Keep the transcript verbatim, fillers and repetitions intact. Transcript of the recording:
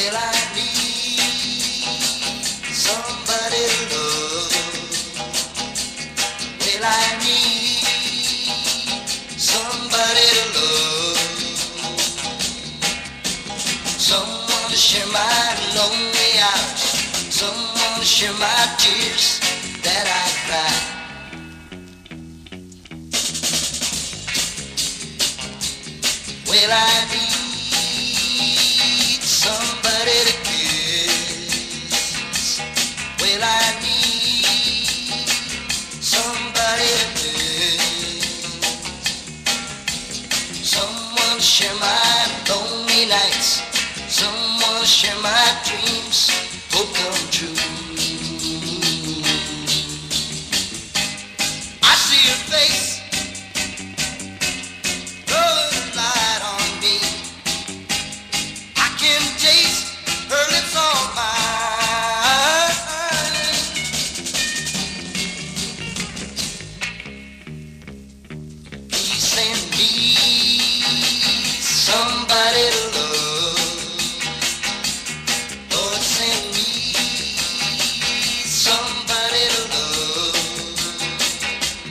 Well, I need somebody to love. Well, I need somebody to love. Someone to share my lonely hours. Someone to share my tears that I cry. Well, I need somebody to kiss. Well, I need somebody to miss. Someone to share my lonely nights. Someone to share my dreams.